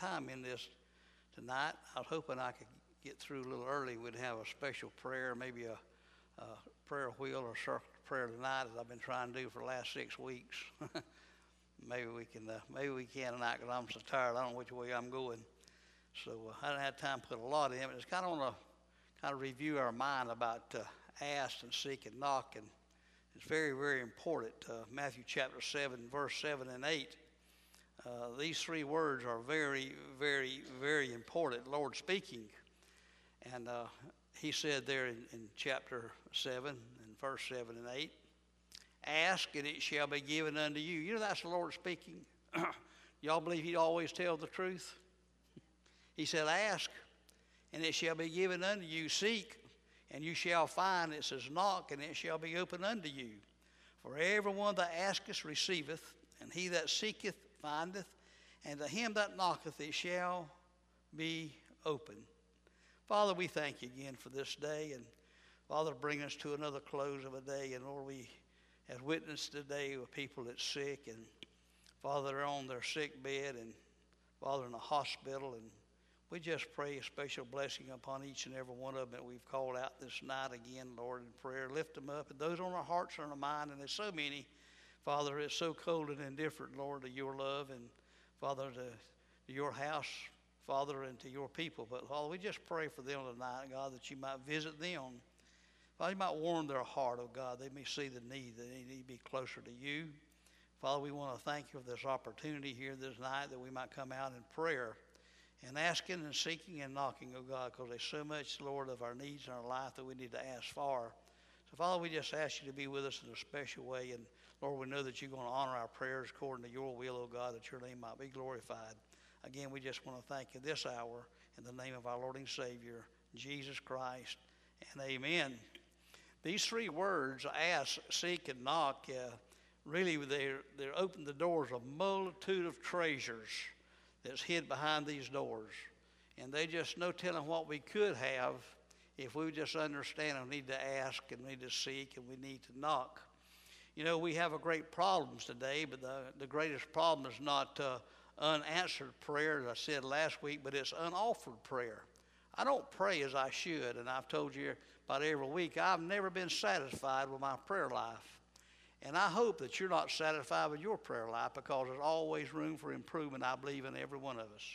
time in this tonight. I was hoping I could get through a little early. We'd have a special prayer, maybe a prayer wheel or circle of prayer tonight, as I've been trying to do for the last 6 weeks. maybe we can tonight, because I'm so tired. I don't know which way I'm going. So I didn't have time to put a lot in, but it's kind of want to review our mind about ask and seek and knock, and it's very, very important. Matthew chapter 7, verse 7 and 8. These three words are very, very, very important. Lord speaking. And he said there in chapter 7, and verse 7 and 8, ask and it shall be given unto you. You know that's the Lord speaking. Y'all believe he'd always tell the truth? He said, ask and it shall be given unto you. Seek and you shall find. It says, knock and it shall be opened unto you. For everyone that asketh receiveth, and he that seeketh findeth, and to him that knocketh it shall be opened. Father, we thank you again for this day, and Father, bring us to another close of a day. And Lord, we have witnessed today with people that's sick, and Father, they're on their sick bed, and Father, in the hospital, and we just pray a special blessing upon each and every one of them that we've called out this night again, Lord, in prayer. Lift them up, and those on our hearts and our mind, and there's so many, Father, it's so cold and indifferent, Lord, to your love, and Father, to your house, Father, and to your people. But Father, we just pray for them tonight, God, that you might visit them. Father, you might warm their heart, oh God. They may see the need, that they need to be closer to you. Father, we want to thank you for this opportunity here this night that we might come out in prayer and asking and seeking and knocking, oh God, because there's so much, Lord, of our needs in our life that we need to ask for. So, Father, we just ask you to be with us in a special way. And, Lord, we know that you're going to honor our prayers according to your will, oh God, that your name might be glorified. Again, we just want to thank you this hour in the name of our Lord and Savior, Jesus Christ, and amen. These three words, ask, seek, and knock, really they're open the doors of a multitude of treasures that's hid behind these doors. And they just no telling what we could have if we would just understand and need to ask and need to seek and we need to knock. You know, we have a great problems today, but the greatest problem is not unanswered prayer, as I said last week, but it's unoffered prayer. I don't pray as I should, and I've told you about every week, I've never been satisfied with my prayer life. And I hope that you're not satisfied with your prayer life, because there's always room for improvement, I believe, in every one of us.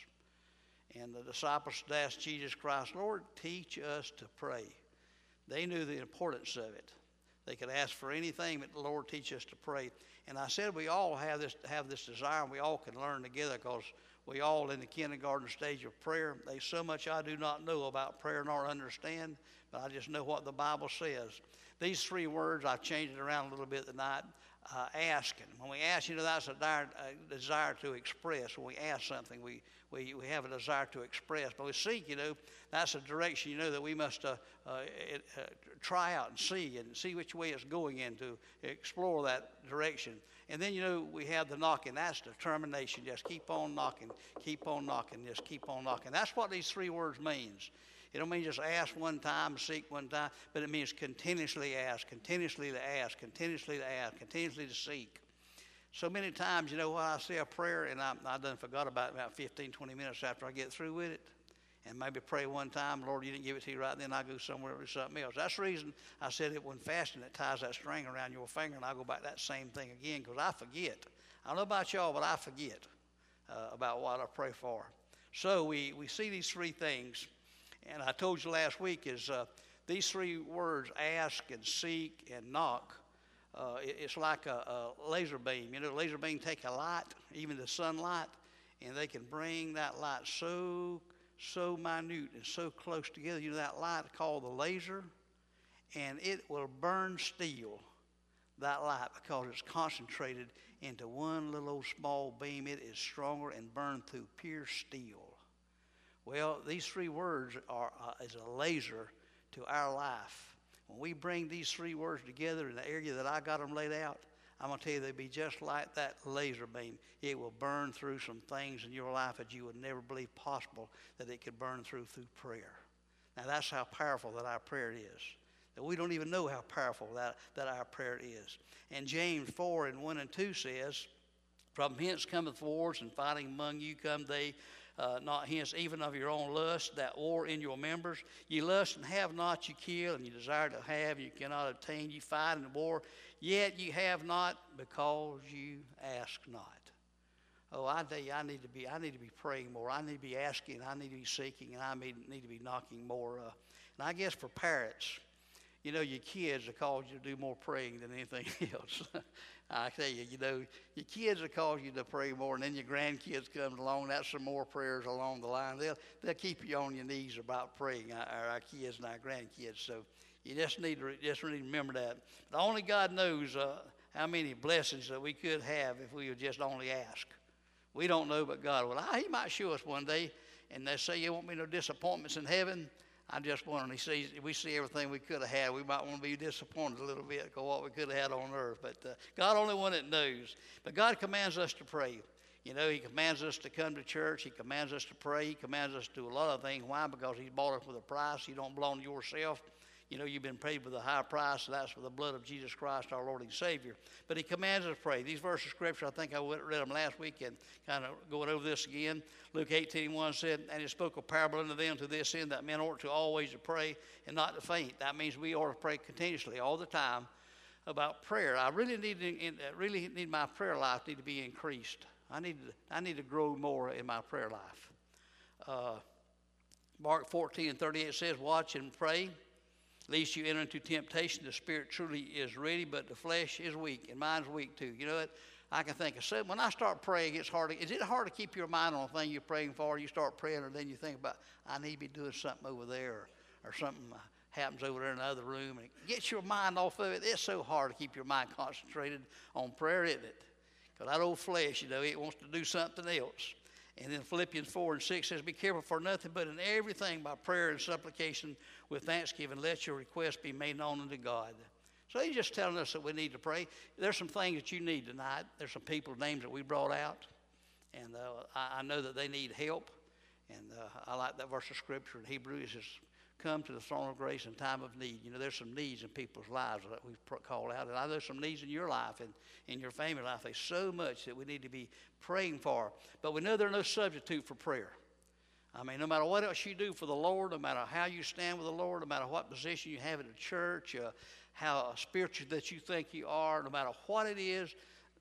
And the disciples asked Jesus Christ, Lord, teach us to pray. They knew the importance of it. They could ask for anything, but the Lord teach us to pray. And I said we all have this desire, and we all can learn together, because we all in the kindergarten stage of prayer. There's so much I do not know about prayer nor understand, but I just know what the Bible says. These three words, I've changed it around a little bit tonight. Asking. When we ask, you know, that's a desire to express. When we ask something, we have a desire to express. But we seek, you know, that's a direction, you know, that we must try out and see which way it's going in, to explore that direction. And then, you know, we have the knocking. That's determination. Just keep on knocking, just keep on knocking. That's what these three words means. It don't mean just ask one time, seek one time, but it means continuously ask, continuously to ask, continuously to ask, continuously to seek. So many times, you know, when I say a prayer, and I done forgot about it about 15, 20 minutes after I get through with it, and maybe pray one time, Lord, you didn't give it to you right then, I go somewhere with something else. That's the reason I said it when fasting, it ties that string around your finger, and I go back that same thing again, because I forget. I don't know about y'all, but I forget about what I pray for. So we see these three things. And I told you last week is these three words, ask and seek and knock, it's like a laser beam. You know, laser beam take a light, even the sunlight, and they can bring that light so minute and so close together. You know, that light called the laser, and it will burn steel, that light, because it's concentrated into one little old small beam. It is stronger and burned through pure steel. Well, these three words are as a laser to our life. When we bring these three words together in the area that I got them laid out, I'm going to tell you they'll be just like that laser beam. It will burn through some things in your life that you would never believe possible that it could burn through prayer. Now, that's how powerful that our prayer is. That we don't even know how powerful that our prayer is. And James 4:1 and 2 says, from hence cometh wars and fighting among you, come they not hence even of your own lust that war in your members. You lust and have not, you kill, and you desire to have, you cannot obtain. You fight in war, yet you have not because you ask not. Oh, I tell you, I need to be praying more. I need to be asking. I need to be seeking, and I need to be knocking more. And I guess for parents, you know, your kids will cause you to do more praying than anything else. I tell you, you know, your kids will cause you to pray more, and then your grandkids come along. That's some more prayers along the line. They'll keep you on your knees about praying, our kids and our grandkids. So you just need to remember that. But only God knows how many blessings that we could have if we would just only ask. We don't know, but God will. He might show us one day, and they say, "You won't be no disappointments in heaven." I just wonder, we see everything we could have had. We might want to be disappointed a little bit because what we could have had on earth. But God only one that knows. But God commands us to pray. You know, He commands us to come to church. He commands us to pray. He commands us to do a lot of things. Why? Because He's bought us with a price. You don't belong to yourself. You know, you've been paid with a high price, and that's for the blood of Jesus Christ, our Lord and Savior. But He commands us to pray. These verses of Scripture, I think I read them last week and kind of going over this again. Luke 18:1 said, "And He spoke a parable unto them to this end, that men ought to always to pray and not to faint." That means we ought to pray continuously all the time about prayer. I really need my prayer life to be increased. I need to grow more in my prayer life. Mark 14:38 says, "Watch and pray, lest you enter into temptation. The spirit truly is ready, but the flesh is weak," and mine's weak too. You know what? I can think of something. When I start praying, it's hard. Is it hard to keep your mind on the thing you're praying for? You start praying, and then you think about, I need to be doing something over there, or something happens over there in the other room, and it gets your mind off of it. It's so hard to keep your mind concentrated on prayer, isn't it? Because that old flesh, you know, it wants to do something else. And then Philippians 4:6 says, "Be careful for nothing, but in everything by prayer and supplication with thanksgiving, let your requests be made known unto God." So He's just telling us that we need to pray. There's some things that you need tonight. There's some people's names that we brought out, and I know that they need help. And I like that verse of Scripture in Hebrews. It says, "Come to the throne of grace in time of need." You know, there's some needs in people's lives that we've called out. And I know some needs in your life and in your family life. There's so much that we need to be praying for. But we know there's no substitute for prayer. I mean, no matter what else you do for the Lord, no matter how you stand with the Lord, no matter what position you have in the church, how spiritual that you think you are, no matter what it is,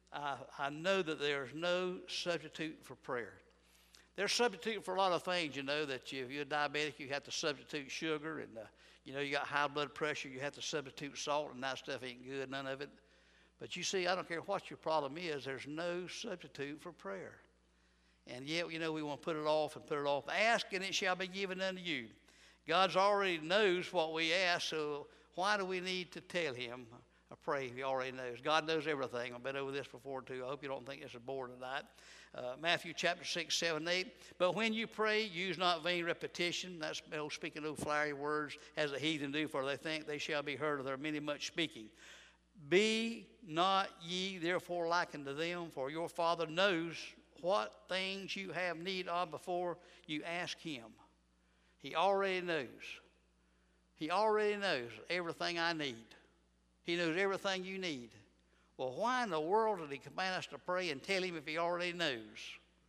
I know that there's no substitute for prayer. There's substitute for a lot of things, you know, that if you're diabetic, you have to substitute sugar, and, you know, you got high blood pressure, you have to substitute salt, and that stuff ain't good, none of it. But you see, I don't care what your problem is, there's no substitute for prayer. And yet, you know, we want to put it off and put it off. Ask, and it shall be given unto you. God already knows what we ask, so why do we need to tell Him or pray? He already knows. God knows everything. I've been over this before, too. I hope you don't think this is boring tonight. Matthew chapter 6, 7, 8. "But when you pray, use not vain repetition." That's speaking those flowery words as the heathen do, for they think they shall be heard of their many much speaking. "Be not ye therefore like unto them, for your Father knows what things you have need of before you ask Him." He already knows. He already knows everything I need. He knows everything you need. Well, why in the world did He command us to pray and tell Him if He already knows?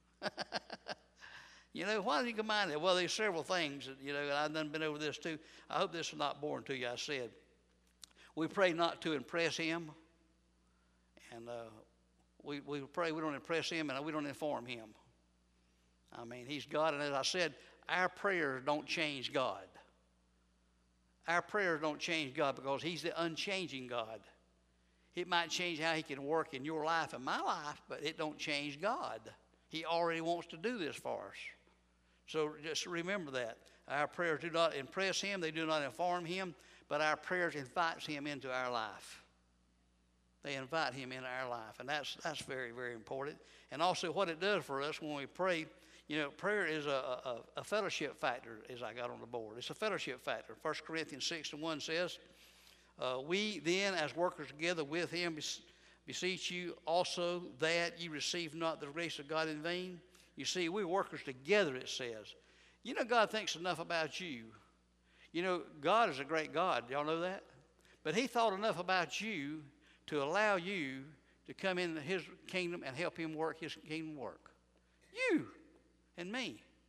You know, why did He command it? Well, there's several things that, you know, and I've done been over this too. I hope this is not boring to you. I said, we pray not to impress Him, and we pray we don't impress Him and we don't inform Him. I mean, He's God, and as I said, our prayers don't change God. Our prayers don't change God because He's the unchanging God. It might change how He can work in your life and my life, but it don't change God. He already wants to do this for us. So just remember that. Our prayers do not impress Him. They do not inform Him, but our prayers invite Him into our life. They invite Him into our life, and that's very, very important. And also what it does for us when we pray, you know, prayer is a fellowship factor, as I got on the board. It's a fellowship factor. 1 Corinthians 6:1 says, "We then, as workers together with Him, beseech you also that ye receive not the grace of God in vain." You see, we're workers together, it says. You know, God thinks enough about you. You know, God is a great God. Y'all know that? But He thought enough about you to allow you to come into His kingdom and help Him work His kingdom work. You and me.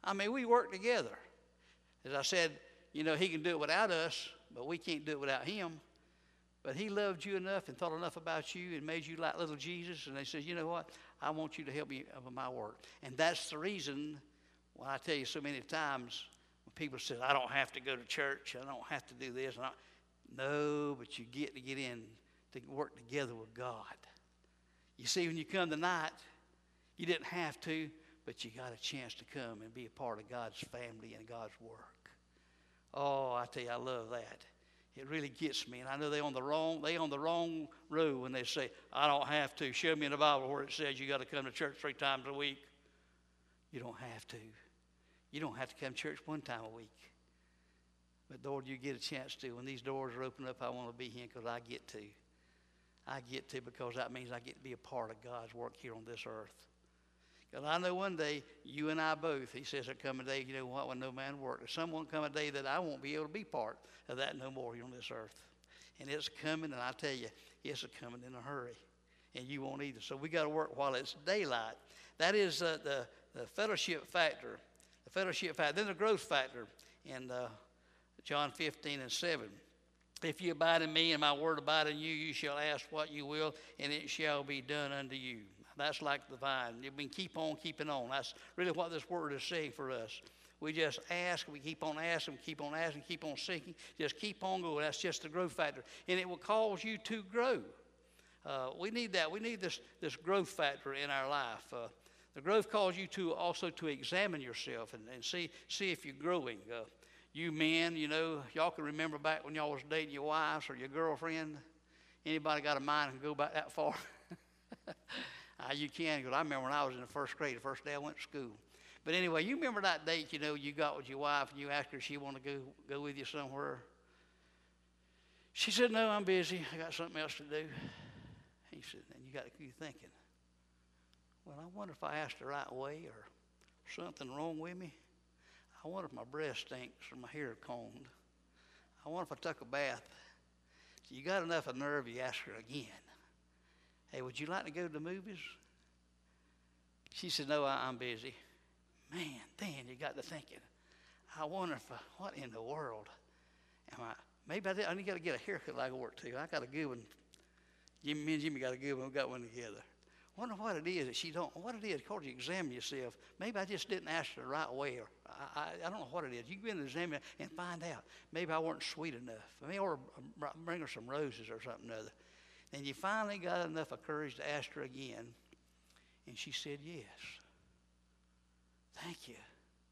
I mean, we work together. As I said, you know, he can do it without us, but we can't do it without him. But he loved you enough and thought enough about you and made you like little Jesus. And they said, you know what? I want you to help me with my work. And that's the reason why I tell you so many times when people say, I don't have to go to church. I don't have to do this. No, but you get in to work together with God. You see, when you come tonight, you didn't have to, but you got a chance to come and be a part of God's family and God's work. Oh, I tell you, I love that. It really gets me. And I know they're on the wrong road when they say, I don't have to. Show me in the Bible where it says you got to come to church 3 times a week. You don't have to. You don't have to come to church 1 time a week. But, Lord, you get a chance to. When these doors are open up, I want to be here because I get to. I get to because that means I get to be a part of God's work here on this earth. Because I know one day, you and I both, he says, there come a day, you know what, when no man work. There's someone come a day that I won't be able to be part of that no more here on this earth. And it's coming, and I tell you, it's coming in a hurry. And you won't either. So we got to work while it's daylight. That is the fellowship factor. The fellowship factor. Then the growth factor in John 15:7. If you abide in me and my word abide in you, you shall ask what you will, and it shall be done unto you. That's like the vine. You can keep on keeping on. That's really what this word is saying for us. We just ask, we keep on asking, keep on asking, keep on seeking. Just keep on going. That's just the growth factor. And it will cause you to grow. We need that. We need this growth factor in our life. The growth calls you to also to examine yourself and see if you're growing. You men, you know, y'all can remember back when y'all was dating your wives or your girlfriend. Anybody got a mind and go back that far? You can, because I remember when I was in the first grade, the first day I went to school. But anyway, you remember that date, you know, you got with your wife and you asked her if she wanted to go with you somewhere. She said, no, I'm busy. I got something else to do. He said, then you got to keep thinking, well, I wonder if I asked the right way or something wrong with me. I wonder if my breath stinks or my hair combed. I wonder if I took a bath. So you got enough of nerve, you ask her again. Hey, would you like to go to the movies? She said, no, I'm busy. Man, then you got to thinking, I wonder if, what in the world am I? Maybe I got to get a haircut like I work too. I got a good one. Me and Jimmy got a good one. We got one together. I wonder what it is that she don't, what it is, because you examine yourself. Maybe I just didn't ask her the right way, or I don't know what it is. You can go in and examine and find out. Maybe I weren't sweet enough. Maybe I ought to bring her some roses or something or other. And you finally got enough of courage to ask her again, and she said yes. Thank you.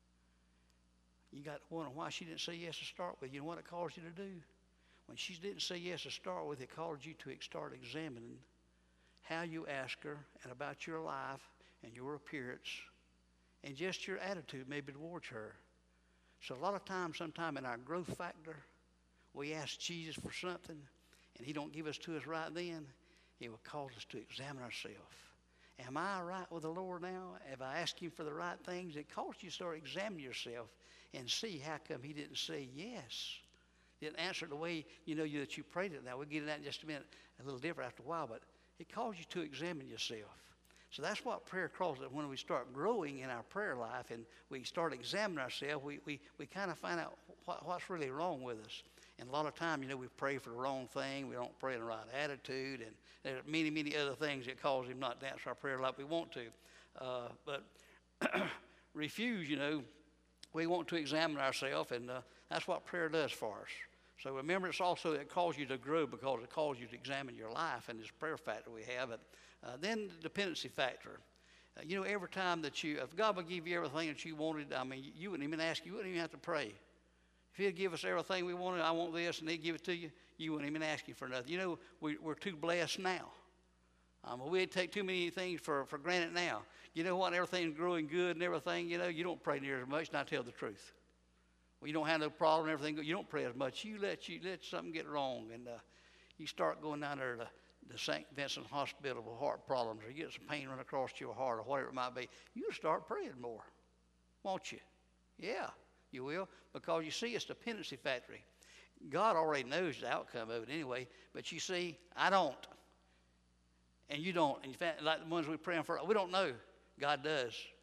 You got to wonder why she didn't say yes to start with. You know what it caused you to do? When she didn't say yes to start with, it caused you to start examining how you ask her and about your life and your appearance and just your attitude maybe towards her. So a lot of times, sometime in our growth factor, we ask Jesus for something and he don't give us to us right then. It will cause us to examine ourselves. Am I right with the Lord now? Have I asked him for the right things? It calls you to start examining yourself and see how come he didn't say yes. Didn't answer the way, you know, that you prayed it. Now, we'll get into that in just a minute, a little different after a while, but it calls you to examine yourself. So that's what prayer calls it. When we start growing in our prayer life and we start examining ourselves, we kind of find out what's really wrong with us. And a lot of time, you know, we pray for the wrong thing. We don't pray in the right attitude. And there are many, many other things that cause him not to answer our prayer like we want to. But refuse, you know, we want to examine ourselves, and that's what prayer does for us. So remember, it's also, it calls you to grow because it calls you to examine your life, and this prayer factor we have. Then the dependency factor. You know, every time that if God would give you everything that you wanted, I mean, you wouldn't even ask, you wouldn't even have to pray. If he'd give us everything we wanted, I want this, and he'd give it to you, you wouldn't even ask him for nothing. You know, we're too blessed now. We take too many things for granted now. You know what? Everything's growing good and everything, you know, you don't pray near as much, and I tell the truth. Well, you don't have no problem and everything, you don't pray as much. You let something get wrong, and you start going down there to the St. Vincent Hospital with heart problems, or you get some pain running across your heart, or whatever it might be. You'll start praying more, won't you? Yeah, you will, because you see, it's dependency factory. God already knows the outcome of it anyway, but you see, I don't, and you don't. In fact, like the ones we're praying for, we don't know. God does.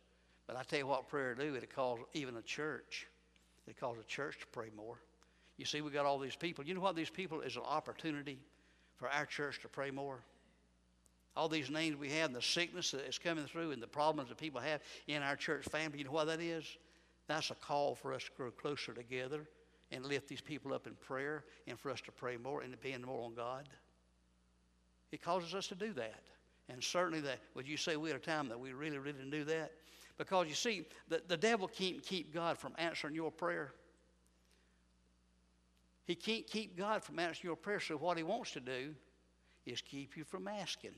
But I tell you what prayer do, it calls even a church. It calls a church to pray more. You see, we got all these people. You know what these people is an opportunity for our church to pray more. All these names we have and the sickness that is coming through and the problems that people have in our church family, you know what that is? That's a call for us to grow closer together and lift these people up in prayer and for us to pray more and depend more on God. It causes us to do that. And certainly that, would you say we're at a time that we really, really do that? Because you see, the devil can't keep God from answering your prayer. He can't keep God from answering your prayer. So what he wants to do is keep you from asking.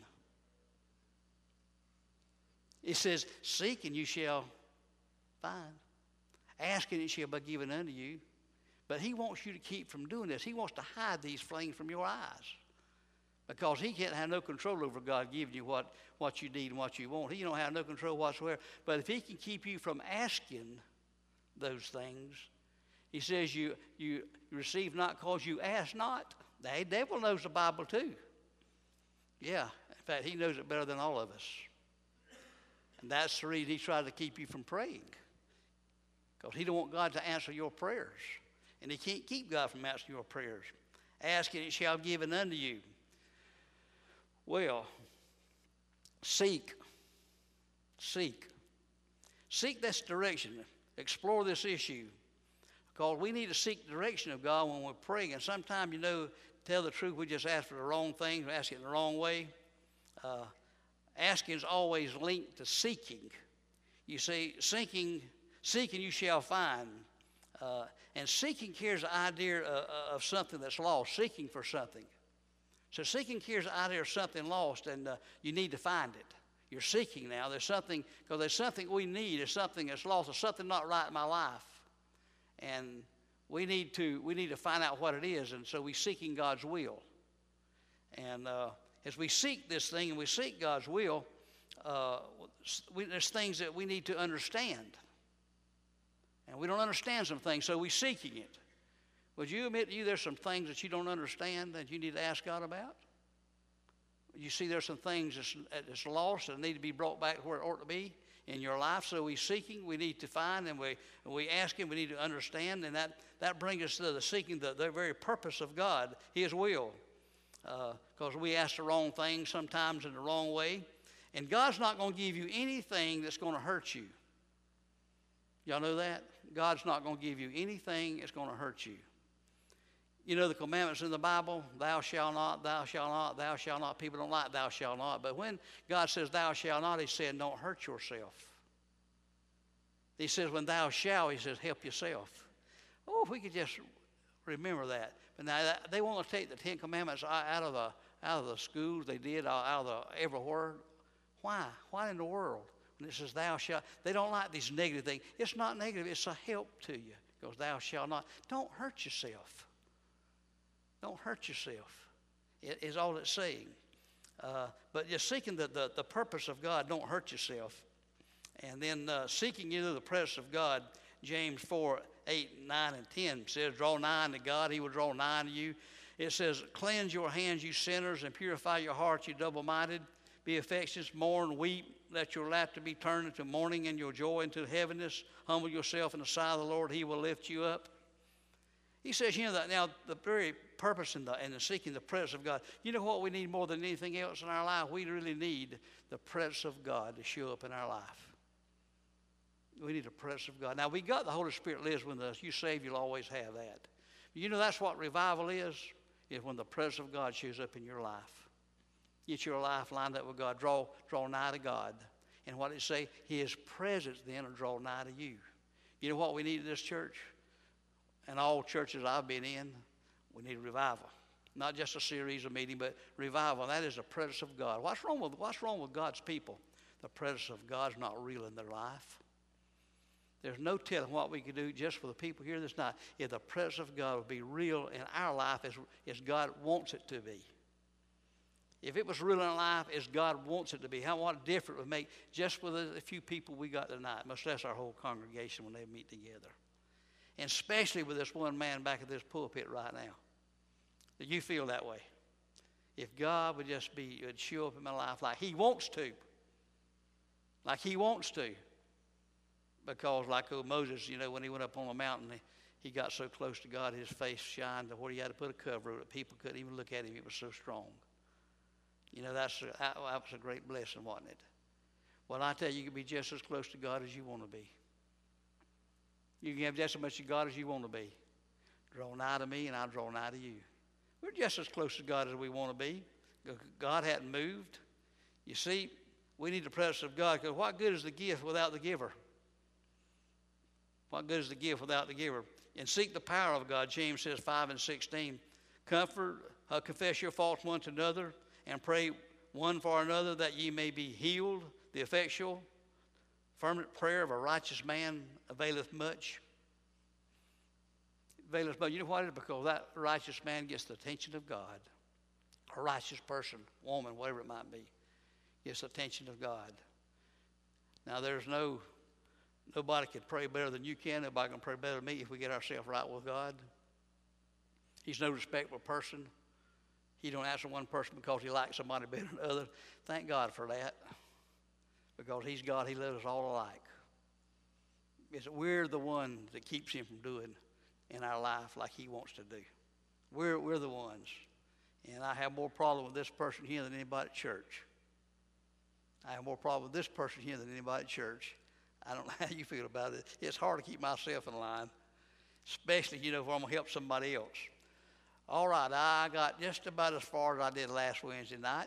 It says, seek and you shall find. Ask and it shall be given unto you. But he wants you to keep from doing this. He wants to hide these things from your eyes. Because he can't have no control over God giving you what you need and what you want. He don't have no control whatsoever. But if he can keep you from asking those things, he says you receive not because you ask not. The devil knows the Bible too. Yeah, in fact, he knows it better than all of us. And that's the reason he tried to keep you from praying. Because he don't want God to answer your prayers. And he can't keep God from answering your prayers. Ask and it shall be given unto you. Well, seek this direction. Explore this issue. Because we need to seek the direction of God when we're praying. And sometimes, tell the truth, we just ask for the wrong things, we ask it in the wrong way. Asking is always linked to seeking. You see, seeking you shall find. And seeking carries the idea of something that's lost, seeking for something. So seeking carries the idea of something lost, and you need to find it. You're seeking now. There's something, because there's something we need. There's something that's lost. There's something not right in my life. And we need to find out what it is, and so we're seeking God's will. And as we seek this thing and we seek God's will, there's things that we need to understand. And we don't understand some things, so we're seeking it. Would you admit to you there's some things that you don't understand that you need to ask God about? You see there's some things that's lost that need to be brought back where it ought to be in your life. So we're seeking, we need to find, and we ask Him, we need to understand. And that brings us to the seeking the very purpose of God, His will. Because we ask the wrong things sometimes in the wrong way. And God's not going to give you anything that's going to hurt you. Y'all know that? God's not going to give you anything that's going to hurt you. You know the commandments in the Bible, thou shalt not, thou shalt not, thou shalt not. People don't like thou shalt not. But when God says thou shalt not, He's saying don't hurt yourself. He says when thou shalt, He says help yourself. Oh, if we could just remember that. But now they want to take the Ten Commandments out of the schools. They did out of everywhere. Why? Why in the world? When it says thou shalt, they don't like these negative things. It's not negative. It's a help to you. Because thou shalt not. Don't hurt yourself. Don't hurt yourself, is all it's saying. But just seeking the purpose of God, don't hurt yourself. And then seeking into the presence of God, James 4, 8, 9, and 10 says, draw nigh unto God, He will draw nigh unto you. It says, cleanse your hands, you sinners, and purify your hearts, you double-minded. Be affectionate, mourn, weep. Let your laughter be turned into mourning and your joy into heaviness. Humble yourself in the sight of the Lord, He will lift you up. He says, that now the very purpose in the seeking the presence of God, you know what we need more than anything else in our life? We really need the presence of God to show up in our life. We need the presence of God. Now, we got the Holy Spirit lives with us. You saved, you'll always have that. You know that's what revival is when the presence of God shows up in your life. Get your life lined up with God. Draw nigh to God. And what it say? His presence then will draw nigh to you. You know what we need in this church? And all churches I've been in, we need revival. Not just a series of meetings, but revival. That is the presence of God. What's wrong with God's people? The presence of God's not real in their life. There's no telling what we could do just for the people here this night if the presence of God would be real in our life as God wants it to be. If it was real in our life as God wants it to be, what difference it would make just with a few people we got tonight, much less our whole congregation when they meet together. And especially with this one man back at this pulpit right now. Do you feel that way? If God would would show up in my life like He wants to. Like He wants to. Because like old Moses, when he went up on the mountain, he got so close to God, his face shined to where he had to put a cover over it. People couldn't even look at him. It was so strong. That was a great blessing, wasn't it? Well, I tell you, you can be just as close to God as you want to be. You can have just as much of God as you want to be. Draw nigh to me, and I'll draw nigh to you. We're just as close to God as we want to be. God hadn't moved. You see, we need the presence of God, because what good is the gift without the giver? What good is the gift without the giver? And seek the power of God. James says 5:16. Confess your faults one to another, and pray one for another, that ye may be healed. The effectual, fervent prayer of a righteous man availeth much. Availeth much. You know what it is? Because that righteous man gets the attention of God. A righteous person, woman, whatever it might be, gets the attention of God. Now, there's nobody can pray better than you can. Nobody can pray better than me if we get ourselves right with God. He's no respectable person. He don't answer one person because he likes somebody better than the other. Thank God for that. Because he's God, he loves us all alike. We're the one that keeps him from doing in our life like he wants to do. We're the ones. And I have more problem with this person here than anybody at church. I have more problem with this person here than anybody at church. I don't know how you feel about it. It's hard to keep myself in line, especially, if I'm going to help somebody else. All right, I got just about as far as I did last Wednesday night.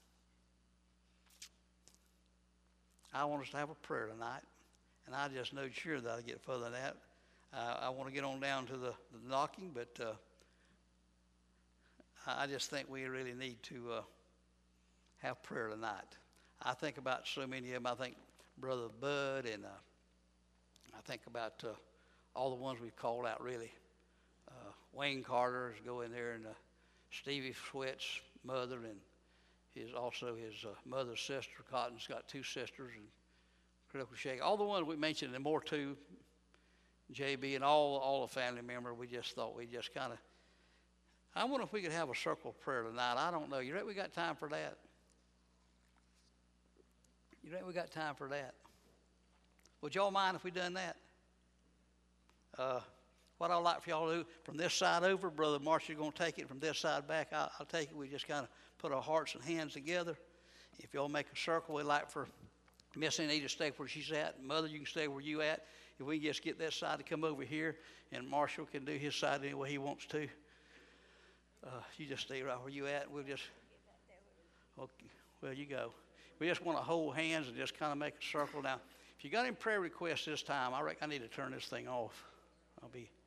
I want us to have a prayer tonight, and I just know sure that I'll get further than that. I want to get on down to the knocking, but I just think we really need to have prayer tonight. I think about so many of them. I think Brother Bud, and I think about all the ones we've called out, really. Wayne Carter's go in there, and Stevie Sweat's mother, and his mother's sister. Cotton's got two sisters, and Critical Shake. All the ones we mentioned, and more too, JB, and all the family members. We just thought we just kind of. I wonder if we could have a circle of prayer tonight. I don't know. You reckon we got time for that? You reckon we got time for that? Would y'all mind if we done that? What I'd like for y'all to do, from this side over, Brother Marshall's going to take it. From this side back, I'll take it. We just kind of put our hearts and hands together. If y'all make a circle, we'd like for Miss Anita to stay where she's at. Mother, you can stay where you at. If we can just get that side to come over here, and Marshall can do his side any way he wants to. You just stay right where you at. We'll just, okay, well, you go. We just want to hold hands and just kind of make a circle. Now, if you got any prayer requests this time, I reckon I need to turn this thing off. I'll be